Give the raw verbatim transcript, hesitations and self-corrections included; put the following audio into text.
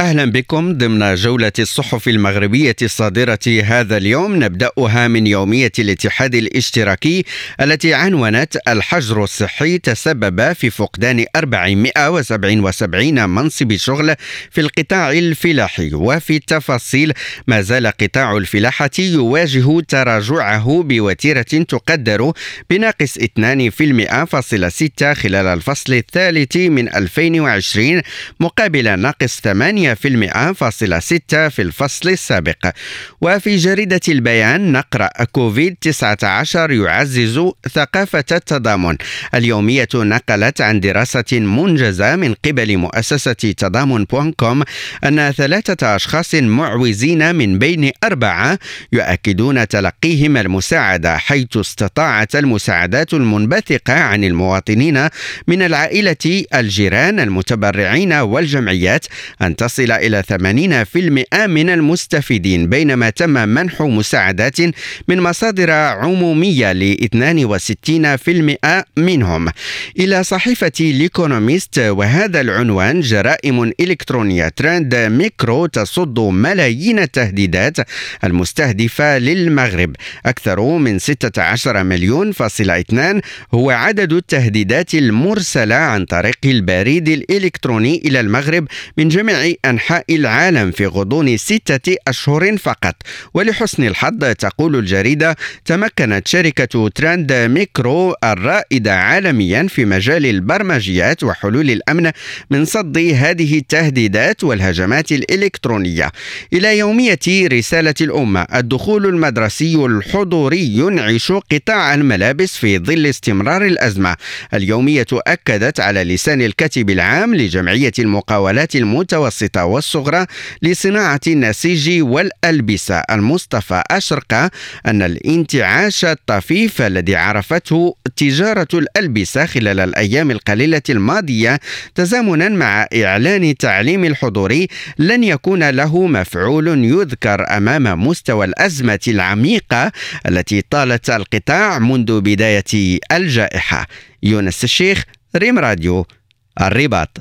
أهلا بكم ضمن جولة الصحف المغربية الصادرة هذا اليوم. نبدأها من يومية الاتحاد الاشتراكي التي عنونت: الحجر الصحي تسبب في فقدان أربعمائة وسبعة وسبعين منصب شغل في القطاع الفلاحي. وفي التفاصيل: ما زال قطاع الفلاحة يواجه تراجعه بوتيرة تقدر بناقص اثنين فاصلة ستة خلال الفصل الثالث من ألفين وعشرين مقابل ناقص ثمانية فاصلة ستة في الفصل السابق. وفي جريدة البيان نقرأ: كوفيد تسعة عشر يعزز ثقافة التضامن. اليومية نقلت عن دراسة منجزة من قبل مؤسسة تضامن بوان كوم أن ثلاثة أشخاص معوزين من بين أربعة يؤكدون تلقيهم المساعدة، حيث استطاعت المساعدات المنبثقة عن المواطنين من العائلة، الجيران، المتبرعين والجمعيات أن تصل إلى ثمانين بالمئة من المستفيدين، بينما تم منح مساعدات من مصادر عمومية ل اثنين وستين بالمئة منهم. إلى صحيفة ليكونوميست وهذا العنوان: جرائم إلكترونية ترند ميكرو تصد ملايين التهديدات المستهدفة للمغرب. أكثر من ستة عشر مليون فاصل اثنان هو عدد التهديدات المرسلة عن طريق البريد الإلكتروني إلى المغرب من جميع أنحاء العالم في غضون ستة أشهر فقط. ولحسن الحظ، تقول الجريدة، تمكنت شركة ترند ميكرو الرائدة عالميا في مجال البرمجيات وحلول الأمن من صد هذه التهديدات والهجمات الإلكترونية. إلى يومية رسالة الأمة: الدخول المدرسي الحضوري ينعش قطاع الملابس في ظل استمرار الأزمة. اليومية أكدت على لسان الكاتب العام لجمعية المقاولات المتوسطة والصغرى لصناعة النسيج والألبسة المصطفى أشرقة أن الانتعاش الطفيف الذي عرفته تجارة الألبسة خلال الأيام القليلة الماضية تزامنا مع إعلان التعليم الحضوري لن يكون له مفعول يذكر أمام مستوى الأزمة العميقة التي طالت القطاع منذ بداية الجائحة. يونس الشيخ، ريم راديو، الرباط.